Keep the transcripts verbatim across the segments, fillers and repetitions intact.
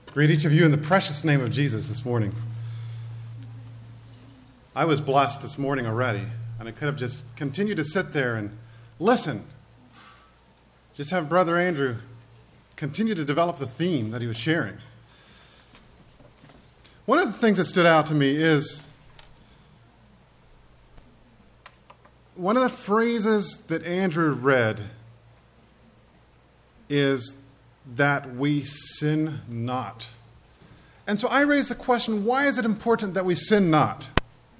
Greet each of you in the precious name of Jesus this morning. I was blessed this morning already, and I could have just continued to sit there and listen. Just have Brother Andrew continue to develop the theme that he was sharing. One of the things that stood out to me is one of the phrases that Andrew read is that we sin not. And so I raise the question, why is it important that we sin not?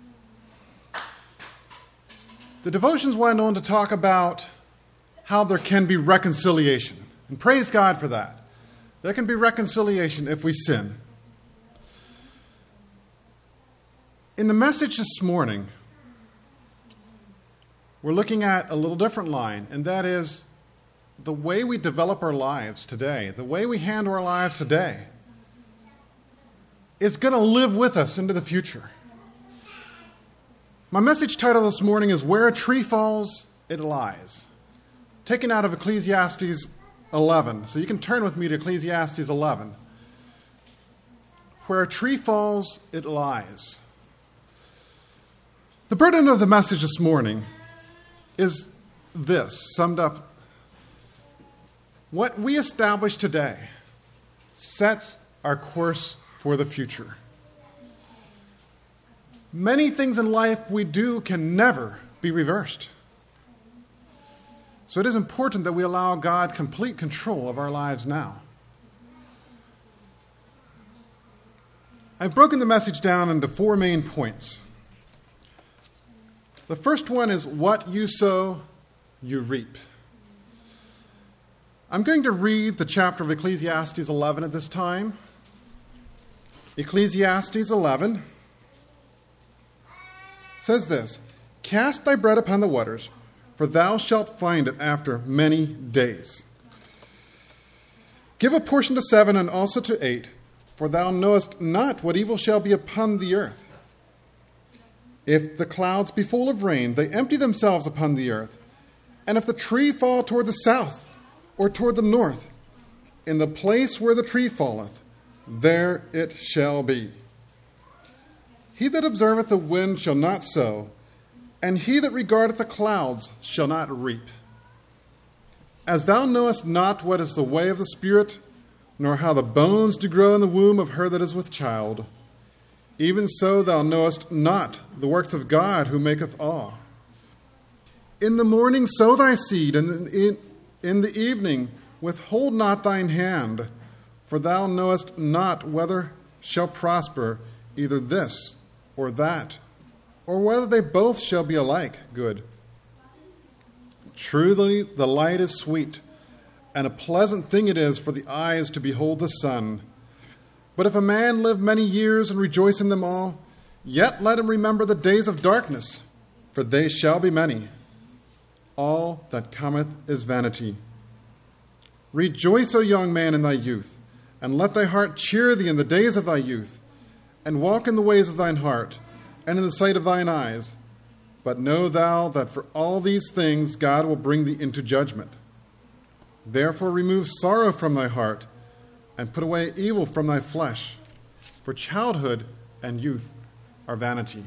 The devotions went on to talk about how there can be reconciliation. And praise God for that. There can be reconciliation if we sin. In the message this morning, we're looking at a little different line, and that is the way we develop our lives today, the way we handle our lives today, is going to live with us into the future. My message title this morning is Where a Tree Falls, It Lies, taken out of Ecclesiastes eleven. So you can turn with me to Ecclesiastes eleven. Where a tree falls, it lies. The burden of the message this morning is this, summed up. What we establish today sets our course for the future. Many things in life we do can never be reversed. So it is important that we allow God complete control of our lives now. I've broken the message down into four main points. The first one is what you sow, you reap. I'm going to read the chapter of Ecclesiastes eleven at this time. Ecclesiastes eleven says this, Cast thy bread upon the waters, for thou shalt find it after many days. Give a portion to seven and also to eight, for thou knowest not what evil shall be upon the earth. If the clouds be full of rain, they empty themselves upon the earth. And if the tree fall toward the south, or toward the north, in the place where the tree falleth, there it shall be. He that observeth the wind shall not sow, and he that regardeth the clouds shall not reap. As thou knowest not what is the way of the Spirit, nor how the bones do grow in the womb of her that is with child, even so thou knowest not the works of God who maketh all. In the morning sow thy seed, and in In the evening withhold not thine hand, for thou knowest not whether shall prosper either this or that, or whether they both shall be alike good. Truly the light is sweet, and a pleasant thing it is for the eyes to behold the sun. But if a man live many years and rejoice in them all, yet let him remember the days of darkness, for they shall be many. All that cometh is vanity. Rejoice, O young man, in thy youth, and let thy heart cheer thee in the days of thy youth, and walk in the ways of thine heart, and in the sight of thine eyes. But know thou that for all these things God will bring thee into judgment. Therefore remove sorrow from thy heart, and put away evil from thy flesh, for childhood and youth are vanity.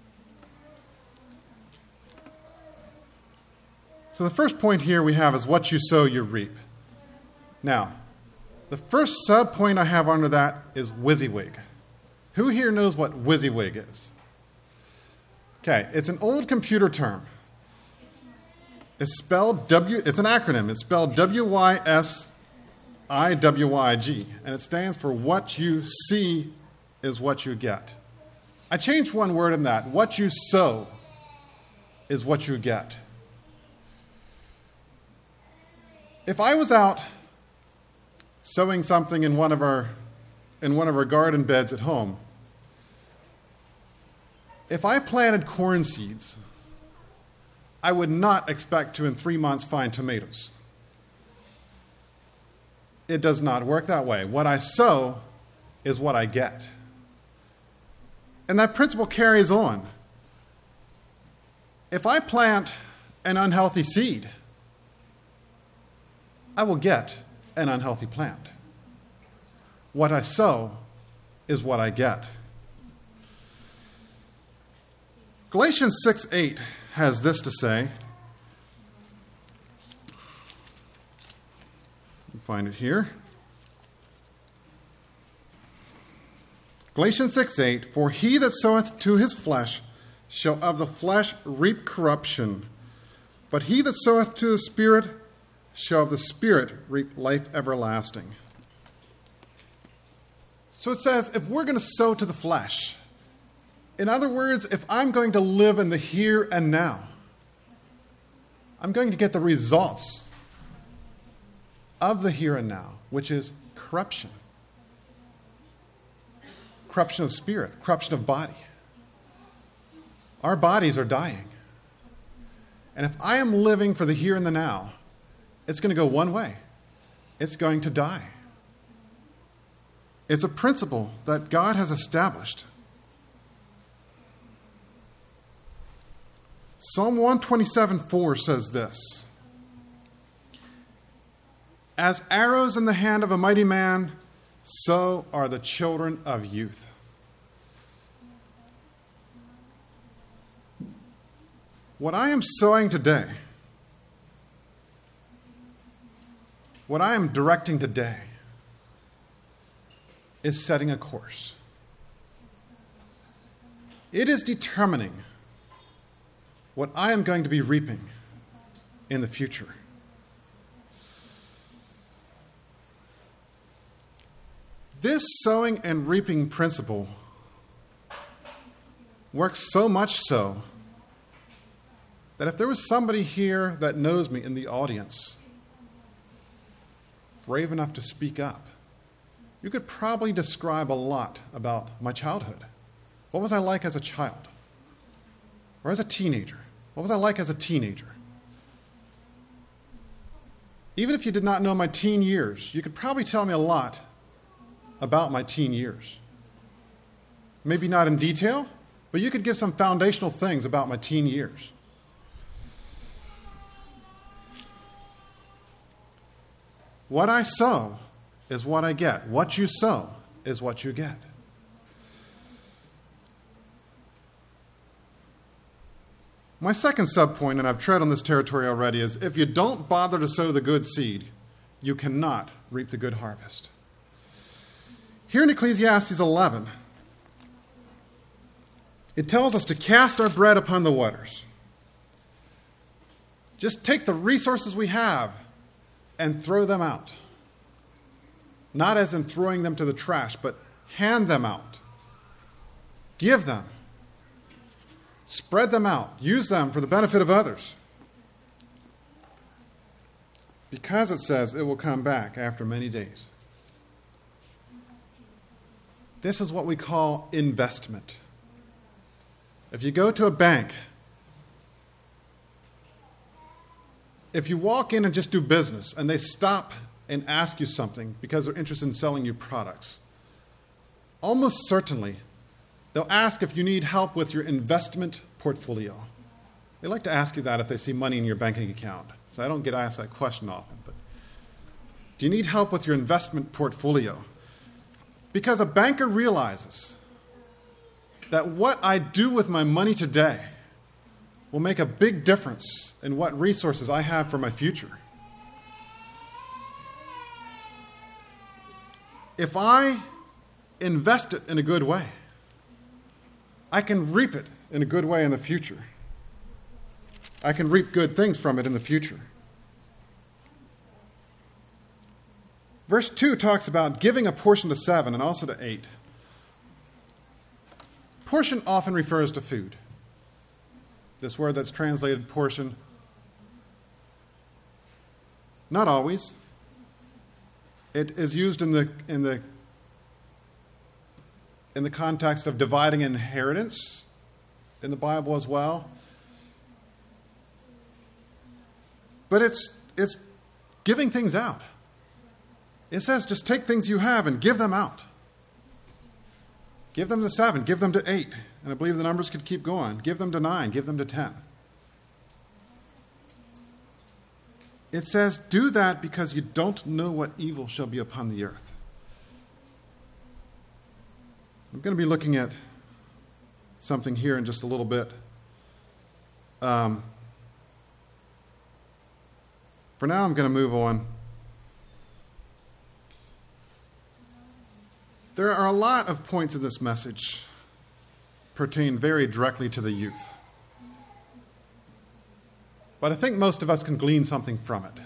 So the first point here we have is what you sow, you reap. Now, the first sub-point I have under that is WYSIWYG. Who here knows what WYSIWYG is? Okay, it's an old computer term. It's spelled W, it's an acronym. It's spelled W Y S I W Y G, and it stands for what you see is what you get. I changed one word in that. What you sow is what you get. If I was out sowing something in one of our in one of our garden beds at home, if I planted corn seeds, I would not expect to in three months find tomatoes. It does not work that way. What I sow is what I get. And that principle carries on. If I plant an unhealthy seed, I will get an unhealthy plant. what I sow is what I get. Galatians six eight has this to say. You find it here. Galatians six eight, for he that soweth to his flesh shall of the flesh reap corruption, but he that soweth to the Spirit shall of the Spirit reap life everlasting. So it says, if we're going to sow to the flesh, in other words, if I'm going to live in the here and now, I'm going to get the results of the here and now, which is corruption. Corruption of spirit, corruption of body. Our bodies are dying. And if I am living for the here and the now, it's going to go one way. It's going to die. It's a principle that God has established. Psalm one twenty-seven four says this, as arrows in the hand of a mighty man, so are the children of youth. What I am sowing today, what I am directing today, is setting a course. It is determining what I am going to be reaping in the future. This sowing and reaping principle works so much so that if there was somebody here that knows me in the audience, brave enough to speak up, you could probably describe a lot about my childhood. What was I like as a child? Or as a teenager? What was I like as a teenager? Even if you did not know my teen years, you could probably tell me a lot about my teen years. Maybe not in detail, but you could give some foundational things about my teen years. What I sow is what I get. What you sow is what you get. My second subpoint, and I've tread on this territory already, is if you don't bother to sow the good seed, you cannot reap the good harvest. Here in Ecclesiastes eleven, it tells us to cast our bread upon the waters. Just take the resources we have and throw them out. Not as in throwing them to the trash, but hand them out. Give them. Spread them out. Use them for the benefit of others. Because it says it will come back after many days. This is what we call investment. If you go to a bank, if you walk in and just do business and they stop and ask you something because they're interested in selling you products, almost certainly they'll ask if you need help with your investment portfolio. They like to ask you that if they see money in your banking account. So I don't get asked that question often. But do you need help with your investment portfolio? Because a banker realizes that what I do with my money today will make a big difference in what resources I have for my future. If I invest it in a good way, I can reap it in a good way in the future. I can reap good things from it in the future. Verse two talks about giving a portion to seven and also to eight. Portion often refers to food. This word that's translated portion, not always. It is used in the in the in the context of dividing inheritance in the Bible as well. But it's it's giving things out. It says just take things you have and give them out. Give them to seven, give them to eight. And I believe the numbers could keep going. Give them to nine, give them to ten. It says, do that because you don't know what evil shall be upon the earth. I'm going to be looking at something here in just a little bit. Um, for now, I'm going to move on. There are a lot of points in this message pertain very directly to the youth. But I think most of us can glean something from it.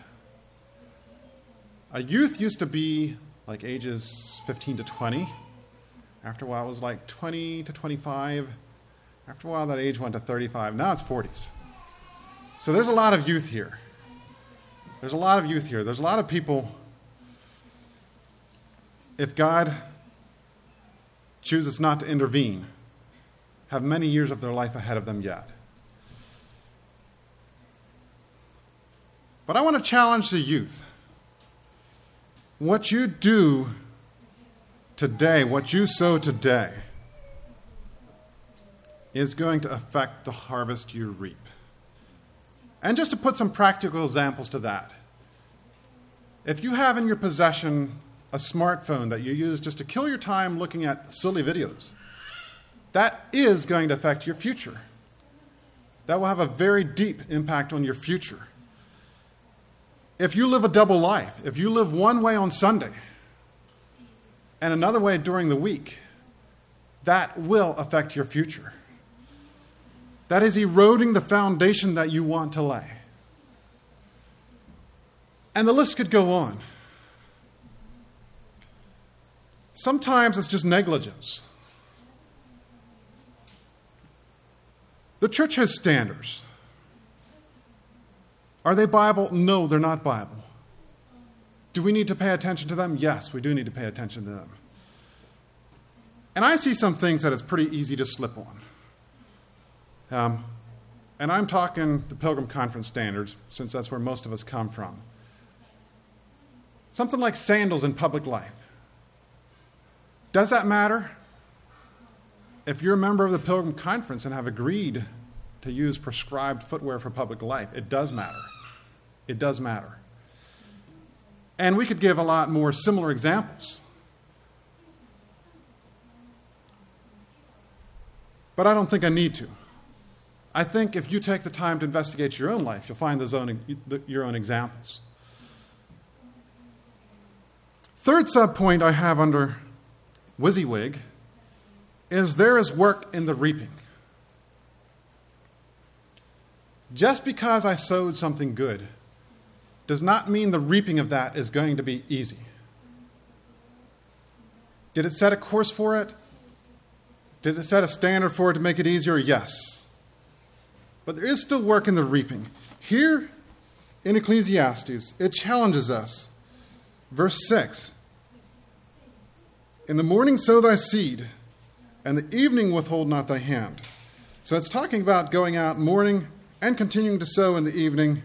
A youth used to be like ages fifteen to twenty. After a while, it was like twenty to twenty-five. After a while, that age went to thirty-five. Now it's forties. So there's a lot of youth here. There's a lot of youth here. There's a lot of people, if God chooses not to intervene, have many years of their life ahead of them yet. But I want to challenge the youth. What you do today, what you sow today, is going to affect the harvest you reap. And just to put some practical examples to that, if you have in your possession a smartphone that you use just to kill your time looking at silly videos, that is going to affect your future. That will have a very deep impact on your future. If you live a double life, if you live one way on Sunday and another way during the week, that will affect your future. That is eroding the foundation that you want to lay. And the list could go on. Sometimes it's just negligence. The church has standards. Are they Bible? No, they're not Bible. Do we need to pay attention to them? Yes, we do need to pay attention to them. And I see some things that it's pretty easy to slip on. Um, and I'm talking the Pilgrim Conference standards, since that's where most of us come from. Something like sandals in public life. Does that matter? If you're a member of the Pilgrim Conference and have agreed to use prescribed footwear for public life, it does matter. It does matter. And we could give a lot more similar examples. But I don't think I need to. I think if you take the time to investigate your own life, you'll find those own, your own examples. Third subpoint I have under WYSIWYG is there is work in the reaping. Just because I sowed something good does not mean the reaping of that is going to be easy. Did it set a course for it? Did it set a standard for it to make it easier? Yes. But there is still work in the reaping. Here in Ecclesiastes, it challenges us. Verse six. In the morning sow thy seed, and the evening withhold not thy hand. So it's talking about going out morning and continuing to sow in the evening.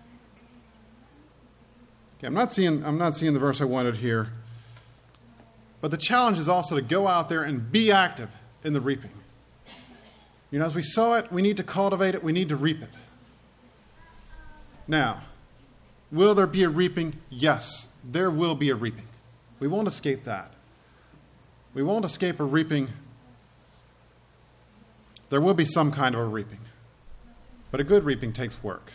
Okay, I'm not seeing, I'm not seeing the verse I wanted here. But the challenge is also to go out there and be active in the reaping. You know, as we sow it, we need to cultivate it, we need to reap it. Now, will there be a reaping? Yes, there will be a reaping. We won't escape that. We won't escape a reaping. There will be some kind of a reaping. But a good reaping takes work.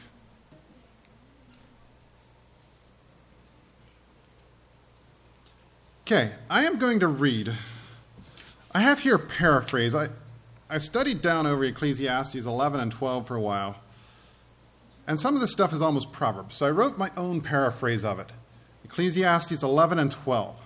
Okay, I am going to read. I have here a paraphrase. I, I studied down over Ecclesiastes eleven and twelve for a while. And some of this stuff is almost Proverbs. So I wrote my own paraphrase of it. Ecclesiastes eleven and twelve.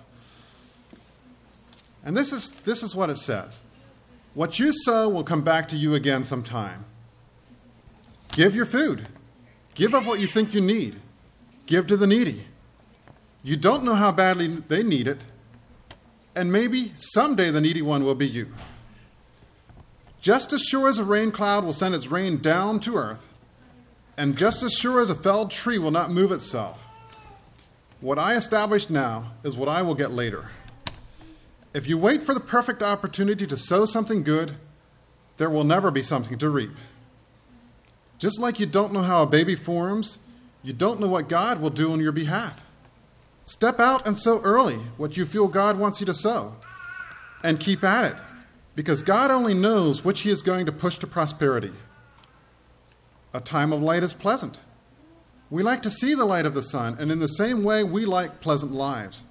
And this is, this is what it says. What you sow will come back to you again sometime. Give your food. Give of what you think you need. Give to the needy. You don't know how badly they need it. And maybe someday the needy one will be you. Just as sure as a rain cloud will send its rain down to earth, and just as sure as a felled tree will not move itself, what I establish now is what I will get later. If you wait for the perfect opportunity to sow something good, there will never be something to reap. Just like you don't know how a baby forms, you don't know what God will do on your behalf. Step out and sow early what you feel God wants you to sow, and keep at it. because God only knows which he is going to push to prosperity. A time of light is pleasant. We like to see the light of the sun, and in the same way, we like pleasant lives.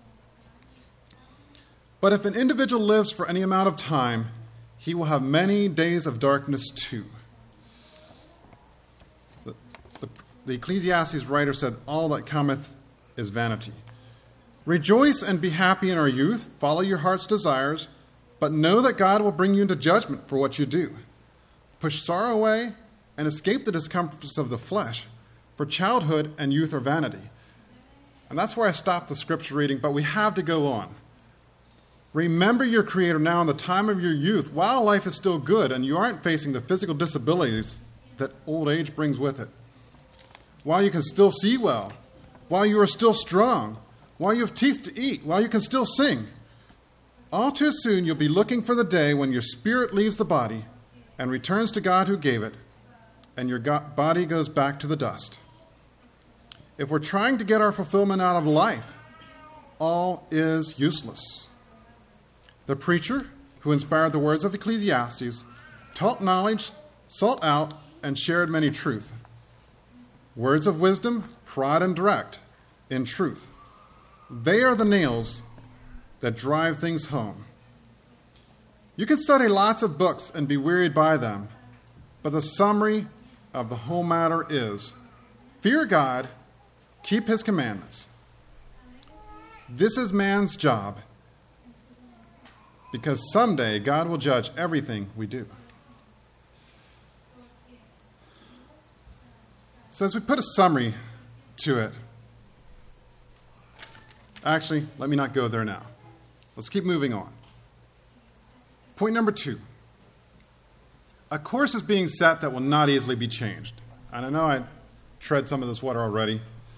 But if an individual lives for any amount of time, he will have many days of darkness too. The, the, the Ecclesiastes writer said, all that cometh is vanity. Rejoice and be happy in our youth. Follow your heart's desires, but know that God will bring you into judgment for what you do. Push sorrow away and escape the discomforts of the flesh, for childhood and youth are vanity. And that's where I stopped the scripture reading, but we have to go on. Remember your Creator now in the time of your youth, while life is still good and you aren't facing the physical disabilities that old age brings with it. While you can still see well, while you are still strong, while you have teeth to eat, while you can still sing. All too soon you'll be looking for the day when your spirit leaves the body and returns to God who gave it, and your go- body goes back to the dust. If we're trying to get our fulfillment out of life, all is useless. The preacher, who inspired the words of Ecclesiastes, taught knowledge, sought out, and shared many truth. Words of wisdom, prod and direct in truth. They are the nails that drive things home. You can study lots of books and be wearied by them, but the summary of the whole matter is, fear God, keep his commandments. This is man's job, because someday God will judge everything we do. So as we put a summary to it, actually, let me not go there now. Let's keep moving on. Point number two. A course is being set that will not easily be changed. And I know I tread some of this water already.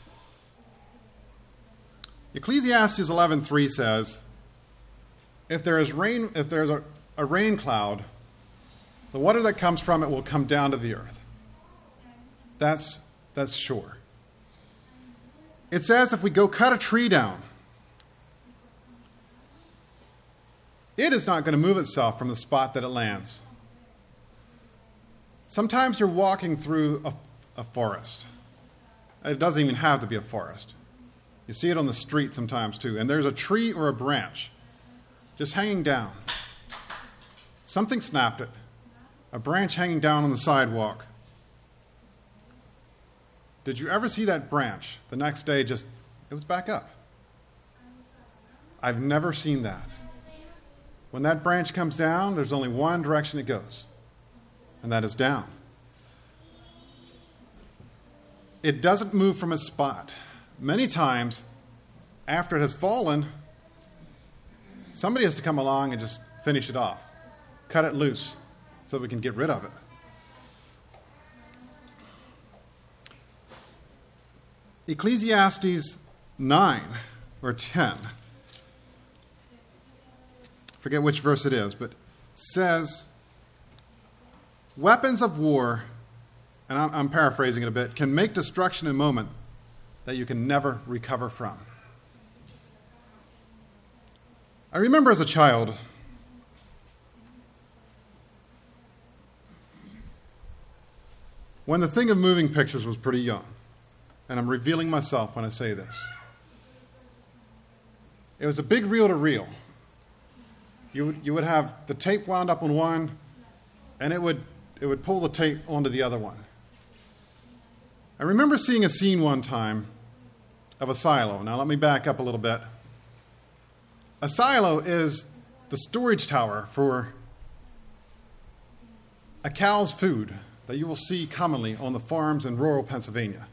Ecclesiastes eleven three says, if there is rain, if there's a, a rain cloud, the water that comes from it will come down to the earth. That's, that's sure. It says if we go cut a tree down, it is not going to move itself from the spot that it lands. Sometimes you're walking through a, a forest. It doesn't even have to be a forest. You see it on the street sometimes too, and there's a tree or a branch just hanging down. Something snapped it. A branch hanging down on the sidewalk. Did you ever see that branch the next day just, it was back up? I've never seen that. When that branch comes down, there's only one direction it goes, and that is down. It doesn't move from its spot. Many times, after it has fallen, somebody has to come along and just finish it off, cut it loose so we can get rid of it. Ecclesiastes nine or ten, forget which verse it is, but says, weapons of war, and I'm, I'm paraphrasing it a bit, can make destruction in a moment that you can never recover from. I remember as a child, when the thing of moving pictures was pretty young, and I'm revealing myself when I say this. It was a big reel to reel. You would, you would have the tape wound up on one, and it would it would pull the tape onto the other one. I remember seeing a scene one time of a silo. Now let me back up a little bit. A silo is the storage tower for a cow's food that you will see commonly on the farms in rural Pennsylvania.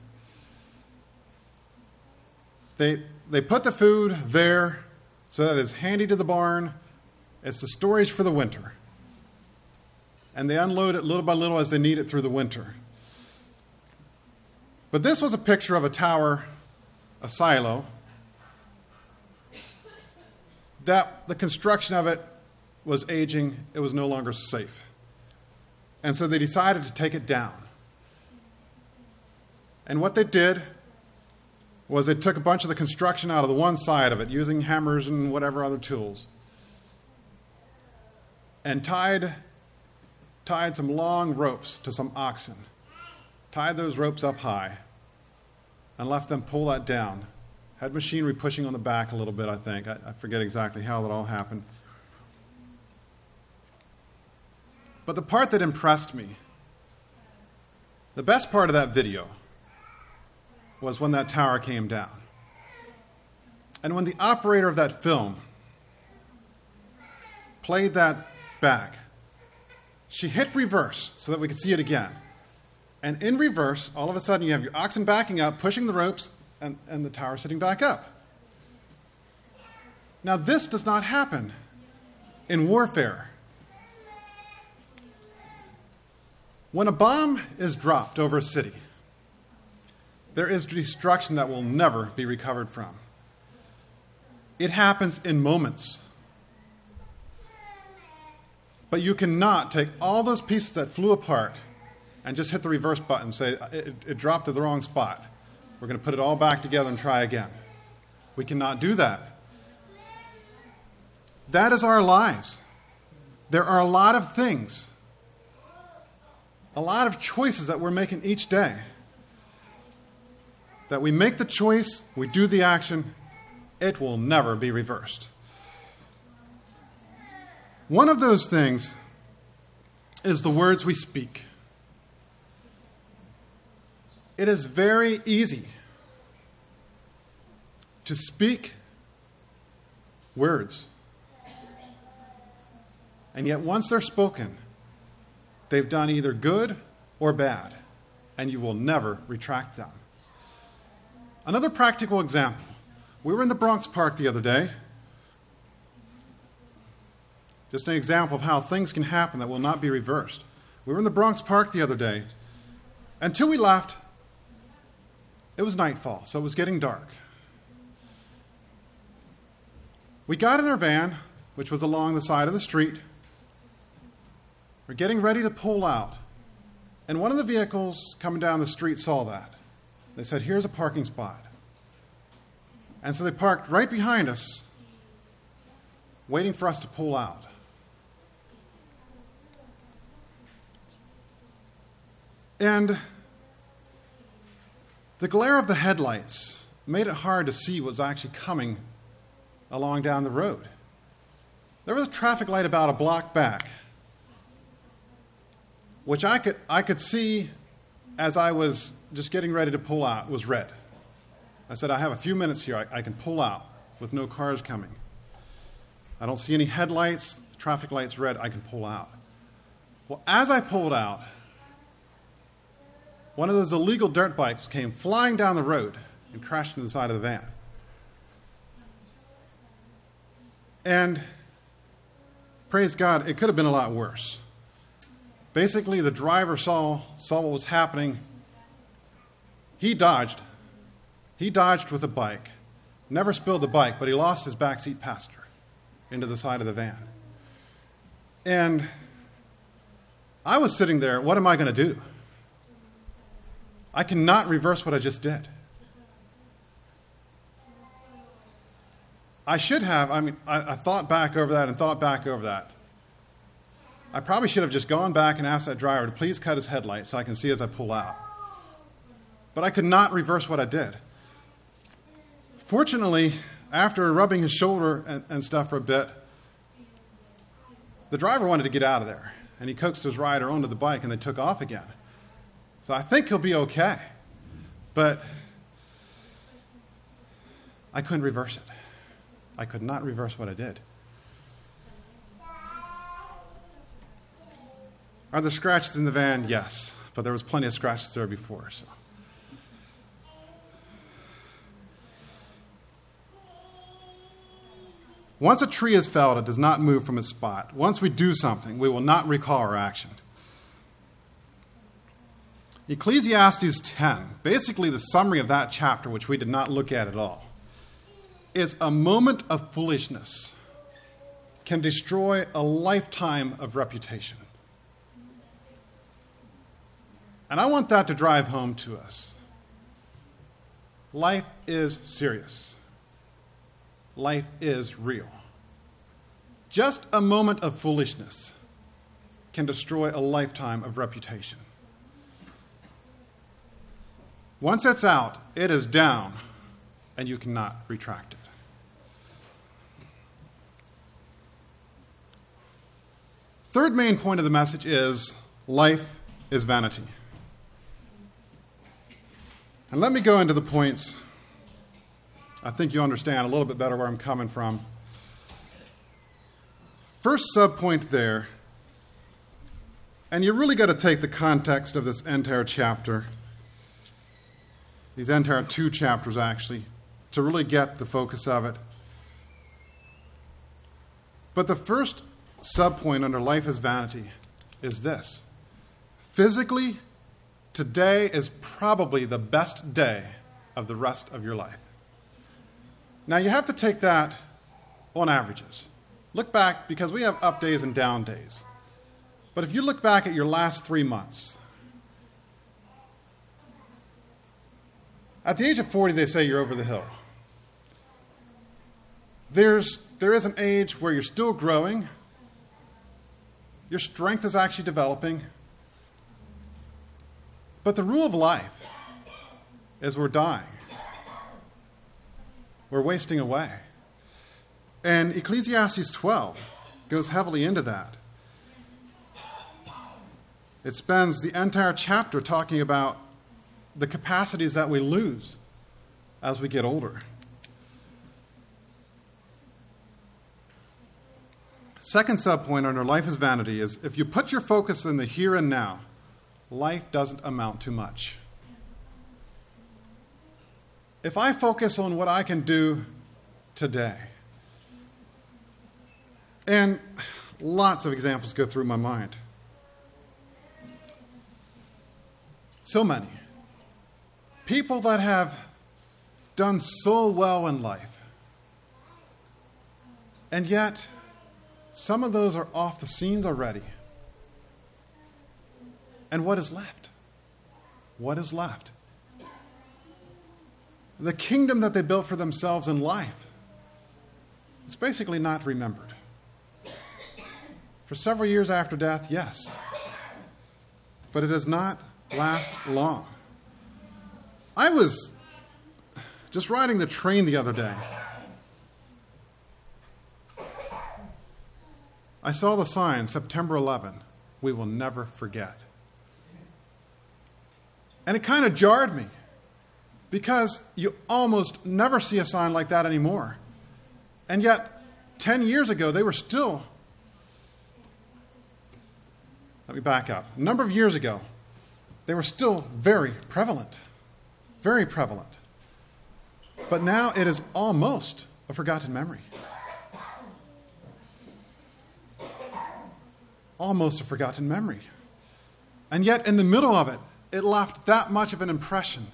They, they put the food there so that it's handy to the barn. It's the storage for the winter. And they unload it little by little as they need it through the winter. But this was a picture of a tower, a silo, that the construction of it was aging. It was no longer safe. And so they decided to take it down. And what they did was they took a bunch of the construction out of the one side of it using hammers and whatever other tools. and tied, tied some long ropes to some oxen, tied those ropes up high, and left them pull that down. Had machinery pushing on the back a little bit, I think. I, I forget exactly how that all happened. But the part that impressed me, the best part of that video, was when that tower came down. And when the operator of that film played that back, she hit reverse so that we could see it again. And in reverse, all of a sudden you have your oxen backing up, pushing the ropes, and, and the tower sitting back up. Now this does not happen in warfare. When a bomb is dropped over a city, there is destruction that will never be recovered from. It happens in moments. But you cannot take all those pieces that flew apart and just hit the reverse button and say, it, it dropped to the wrong spot. We're going to put it all back together and try again. We cannot do that. That is our lives. There are a lot of things, a lot of choices that we're making each day. That we make the choice, we do the action, it will never be reversed. One of those things is the words we speak. It is very easy to speak words. And yet once they're spoken, they've done either good or bad, and you will never retract them. Another practical example. We were in the Bronx Park the other day. Just an example of how things can happen that will not be reversed. We were in the Bronx Park the other day. Until we left, it was nightfall, so it was getting dark. We got in our van, which was along the side of the street. We're getting ready to pull out. And one of the vehicles coming down the street saw that. They said, here's a parking spot. And so they parked right behind us, waiting for us to pull out. And the glare of the headlights made it hard to see what was actually coming along down the road. There was a traffic light about a block back, which I could I could see as I was just getting ready to pull out, was red. I said, I have a few minutes here. I, I can pull out with no cars coming. I don't see any headlights. The traffic light's red. I can pull out. Well, as I pulled out, one of those illegal dirt bikes came flying down the road and crashed into the side of the van. And praise God, it could have been a lot worse. Basically, the driver saw, saw what was happening. He dodged. He dodged with a bike. Never spilled the bike, but he lost his backseat passenger into the side of the van. And I was sitting there, what am I going to do? I cannot reverse what I just did. I should have, I mean, I, I thought back over that and thought back over that. I probably should have just gone back and asked that driver to please cut his headlights so I can see as I pull out. But I could not reverse what I did. Fortunately, after rubbing his shoulder and, and stuff for a bit, the driver wanted to get out of there. And he coaxed his rider onto the bike and they took off again. So I think he'll be okay. But I couldn't reverse it. I could not reverse what I did. Are there scratches in the van? Yes. But there was plenty of scratches there before. So. Once a tree is felled, it does not move from its spot. Once we do something, we will not recall our action. Ecclesiastes ten, basically the summary of that chapter, which we did not look at at all, is a moment of foolishness can destroy a lifetime of reputation. And I want that to drive home to us. Life is serious. Life is real. Just a moment of foolishness can destroy a lifetime of reputation. Once it's out, it is down, and you cannot retract it. Third main point of the message is life is vanity. And let me go into the points. I think you understand a little bit better where I'm coming from. First subpoint there, and you really got to take the context of this entire chapter, these entire two chapters actually, to really get the focus of it. But the first subpoint under life is vanity is this. Physically, today is probably the best day of the rest of your life. Now, you have to take that on averages. Look back, because we have up days and down days. But if you look back at your last three months, at the age of forty, they say you're over the hill. There's, there is an age where you're still growing. Your strength is actually developing. But the rule of life is we're dying. We're wasting away. And Ecclesiastes twelve goes heavily into that. It spends the entire chapter talking about the capacities that we lose as we get older. Second subpoint under life is vanity is if you put your focus in the here and now, life doesn't amount to much. If I focus on what I can do today, and lots of examples go through my mind. So many. People that have done so well in life, and yet some of those are off the scenes already. And what is left? What is left? The kingdom that they built for themselves in life is basically not remembered. For several years after death, yes. But it does not last long. I was just riding the train the other day. I saw the sign, September eleventh, we will never forget. And it kind of jarred me because you almost never see a sign like that anymore. And yet, ten years ago, they were still, let me back up, a number of years ago, they were still very prevalent, very prevalent. But now it is almost a forgotten memory. Almost a forgotten memory. And yet, in the middle of it, it left that much of an impression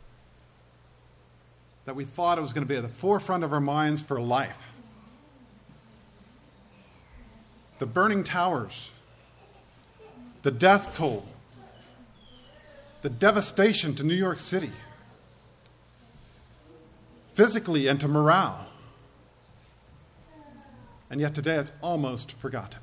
that we thought it was going to be at the forefront of our minds for life. The burning towers, the death toll, the devastation to New York City, physically and to morale. And yet today it's almost forgotten.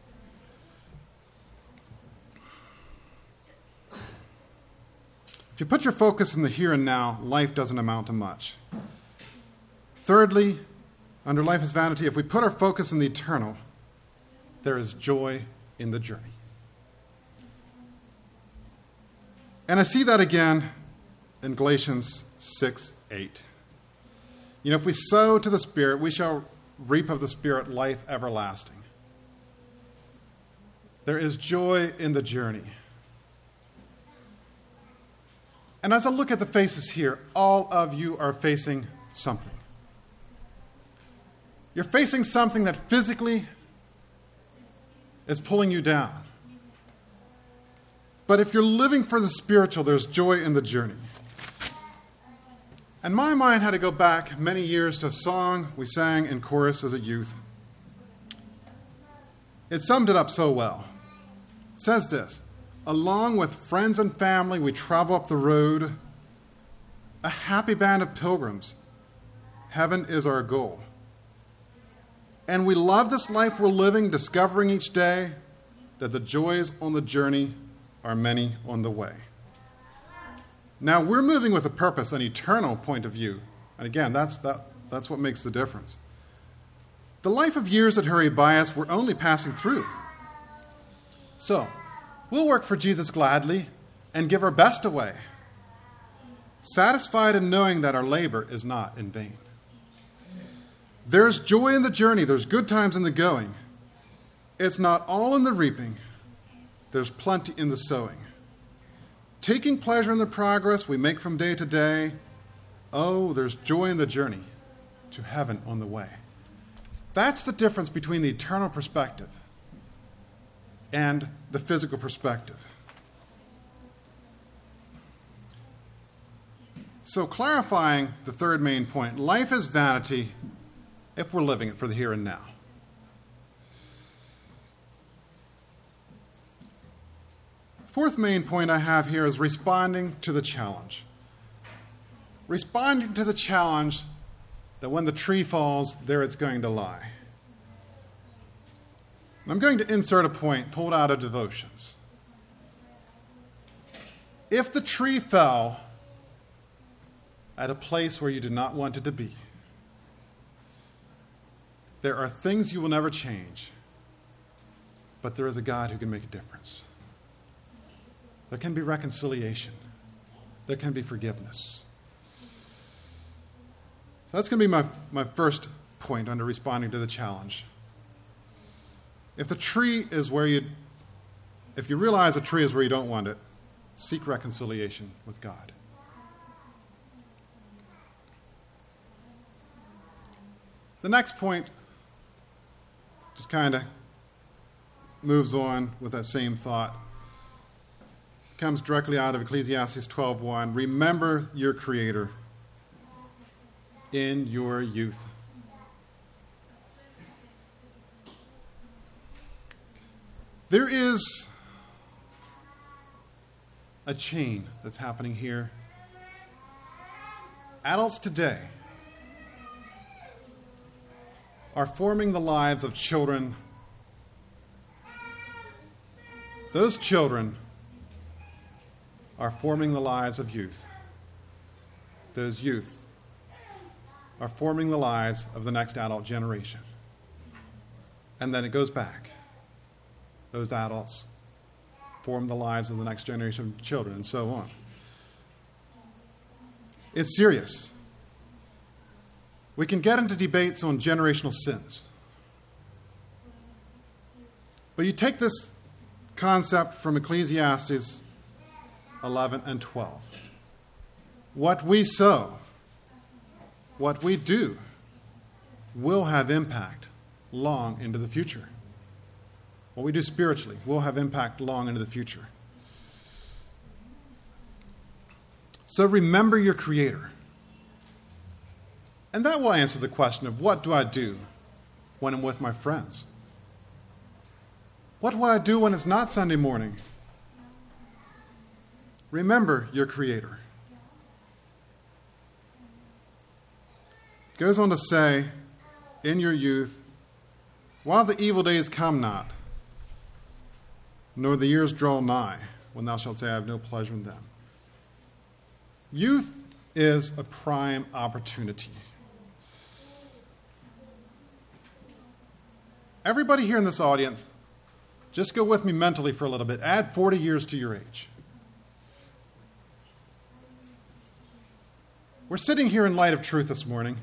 If you put your focus in the here and now, life doesn't amount to much. Thirdly, under life is vanity, if we put our focus in the eternal, there is joy in the journey. And I see that again in Galatians six eight. You know, if we sow to the Spirit, we shall reap of the Spirit life everlasting. There is joy in the journey. And as I look at the faces here, all of you are facing something. You're facing something that physically is pulling you down. But if you're living for the spiritual, there's joy in the journey. And my mind had to go back many years to a song we sang in chorus as a youth. It summed it up so well. It says this: along with friends and family, we travel up the road, a happy band of pilgrims. Heaven is our goal. and we love this life we're living, discovering each day that the joys on the journey are many on the way. Now, we're moving with a purpose, an eternal point of view. And again, that's, that, that's what makes the difference. The life of years that hurry by us, we're only passing through. So, we'll work for Jesus gladly and give our best away, satisfied in knowing that our labor is not in vain. There's joy in the journey. There's good times in the going. It's not all in the reaping. There's plenty in the sowing. Taking pleasure in the progress we make from day to day. Oh, there's joy in the journey to heaven on the way. That's the difference between the eternal perspective and the physical perspective. So clarifying the third main point, life is vanity if we're living it for the here and now. Fourth main point I have here is responding to the challenge. Responding to the challenge that when the tree falls, there it's going to lie. And I'm going to insert a point pulled out of Devotions. If the tree fell at a place where you did not want it to be, there are things you will never change, but there is a God who can make a difference. There can be reconciliation. There can be forgiveness. So that's going to be my, my first point under responding to the challenge. If the tree is where you, if you realize a tree is where you don't want it, seek reconciliation with God. The next point just kind of moves on with that same thought. Comes directly out of Ecclesiastes twelve one. Remember your Creator in your youth. There is a chain that's happening here. Adults today are forming the lives of children. Those children are forming the lives of youth. Those youth are forming the lives of the next adult generation. And then it goes back. Those adults form the lives of the next generation of children, and so on. It's serious. We can get into debates on generational sins. But you take this concept from Ecclesiastes eleven and twelve. What we sow, what we do, will have impact long into the future. What we do spiritually will have impact long into the future. So remember your Creator. And that will answer the question of what do I do when I'm with my friends? What do I do when it's not Sunday morning? Remember your Creator. It goes on to say, in your youth, while the evil days come not, nor the years draw nigh, when thou shalt say, I have no pleasure in them. Youth is a prime opportunity. Everybody here in this audience, just go with me mentally for a little bit. Add forty years to your age. We're sitting here in Light of Truth this morning.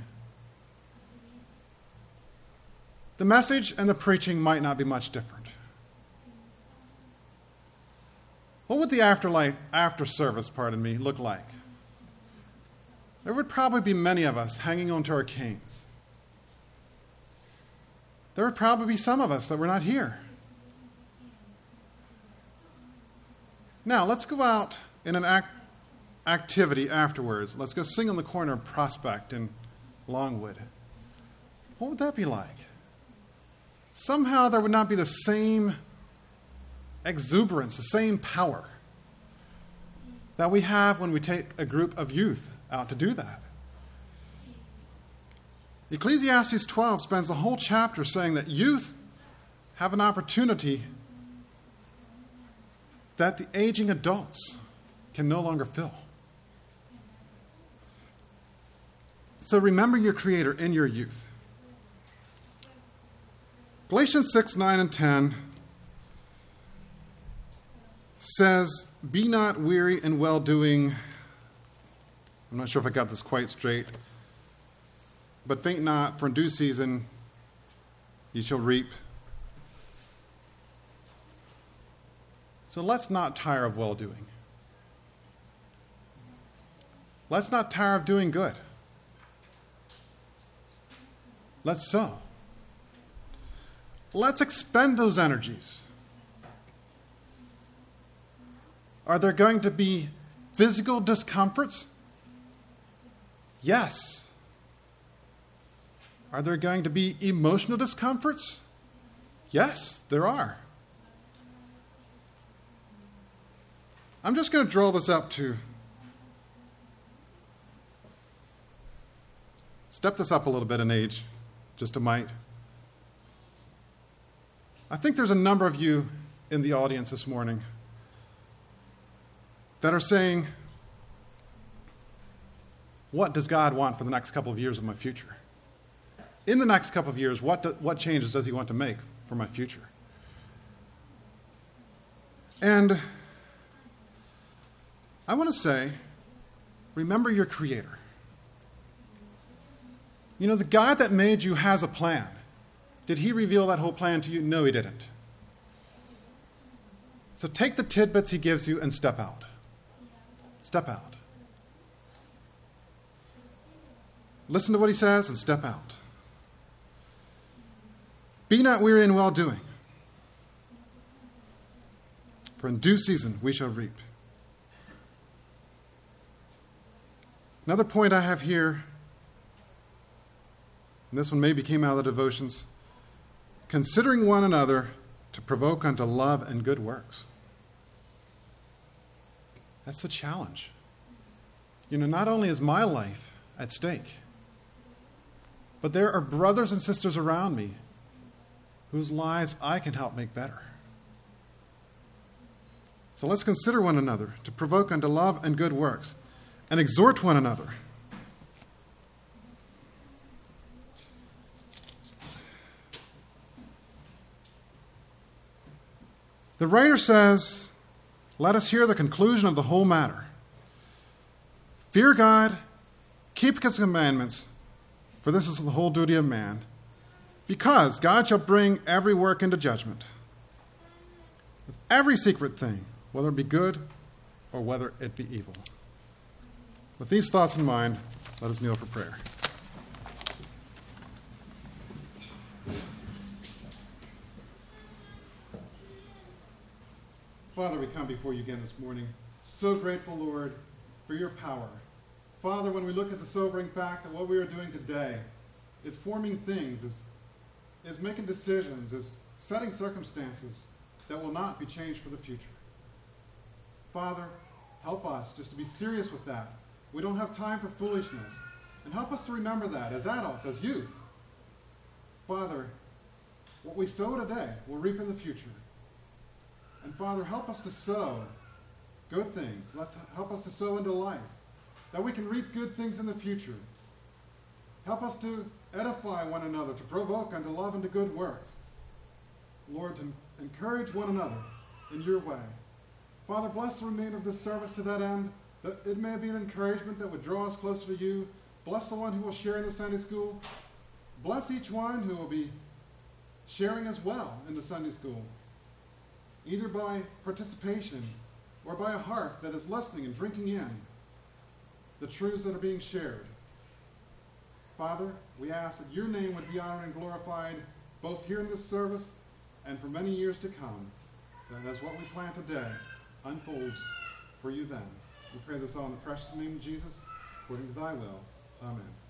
The message and the preaching might not be much different. What would the afterlife, after service, pardon me, look like? There would probably be many of us hanging onto our canes. There would probably be some of us that were not here. Now, let's go out in an act, activity afterwards. Let's go sing on the corner of Prospect in Longwood. What would that be like? Somehow there would not be the same exuberance, the same power that we have when we take a group of youth out to do that. Ecclesiastes twelve spends the whole chapter saying that youth have an opportunity that the aging adults can no longer fill. So remember your Creator in your youth. Galatians six, nine, and ten says, "Be not weary in well-doing." I'm not sure if I got this quite straight. "But faint not, for in due season ye shall reap." So let's not tire of well-doing. Let's not tire of doing good. Let's sow. Let's expend those energies. Are there going to be physical discomforts? Yes. Are there going to be emotional discomforts? Yes, there are. I'm just going to draw this up to step this up a little bit in age, just a mite. I think there's a number of you in the audience this morning that are saying, what does God want for the next couple of years of my future? In the next couple of years, what, do, what changes does he want to make for my future? And I want to say, remember your Creator. You know, the God that made you has a plan. Did he reveal that whole plan to you? No, he didn't. So take the tidbits he gives you and step out. Step out. Listen to what he says and step out. Be not weary in well-doing, for in due season we shall reap. Another point I have here, and this one maybe came out of the devotions, considering one another to provoke unto love and good works. That's the challenge. You know, not only is my life at stake, but there are brothers and sisters around me whose lives I can help make better. So let's consider one another to provoke unto love and good works, and exhort one another. The writer says, let us hear the conclusion of the whole matter. Fear God, keep his commandments, for this is the whole duty of man, because God shall bring every work into judgment, with every secret thing, whether it be good or whether it be evil. With these thoughts in mind, let us kneel for prayer. Father, we come before you again this morning, so grateful, Lord, for your power. Father, when we look at the sobering fact that what we are doing today is forming things, is, is making decisions, is setting circumstances that will not be changed for the future. Father, help us just to be serious with that. We don't have time for foolishness. And help us to remember that as adults, as youth. Father, what we sow today will reap in the future. And Father, help us to sow good things. Let's help us to sow into life, that we can reap good things in the future. Help us to edify one another, to provoke unto love and to good works. Lord, to encourage one another in your way. Father, bless the remainder of this service to that end, that it may be an encouragement that would draw us closer to you. Bless the one who will share in the Sunday school. Bless each one who will be sharing as well in the Sunday school, either by participation or by a heart that is listening and drinking in the truths that are being shared. Father, we ask that your name would be honored and glorified both here in this service and for many years to come, that as what we plan today unfolds for you then. We pray this all in the precious name of Jesus, according to thy will. Amen.